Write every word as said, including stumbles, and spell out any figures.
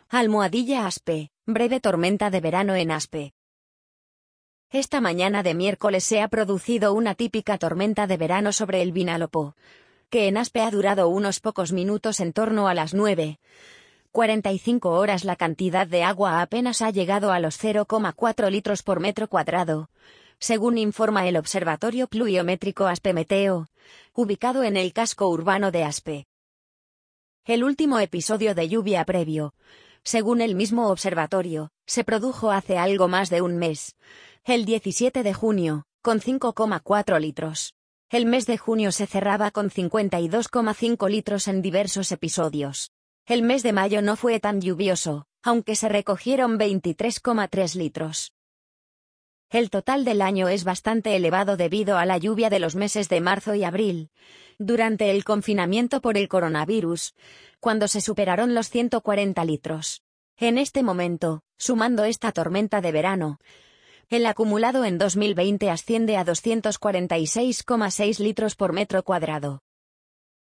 Almohadilla Aspe, breve tormenta de verano en Aspe. Esta mañana de miércoles se ha producido una típica tormenta de verano sobre el Vinalopó, que en Aspe ha durado unos pocos minutos, en torno a las nueve cuarenta y cinco horas. La cantidad de agua apenas ha llegado a los cero coma cuatro litros por metro cuadrado, según informa el Observatorio Pluviométrico Aspe Meteo, ubicado en el casco urbano de Aspe. El último episodio de lluvia previo, según el mismo observatorio, se produjo hace algo más de un mes, el diecisiete de junio, con cinco coma cuatro litros. El mes de junio se cerraba con cincuenta y dos coma cinco litros en diversos episodios. El mes de mayo no fue tan lluvioso, aunque se recogieron veintitrés coma tres litros. El total del año es bastante elevado debido a la lluvia de los meses de marzo y abril, durante el confinamiento por el coronavirus, cuando se superaron los ciento cuarenta litros. En este momento, sumando esta tormenta de verano, el acumulado en dos mil veinte asciende a doscientos cuarenta y seis coma seis litros por metro cuadrado.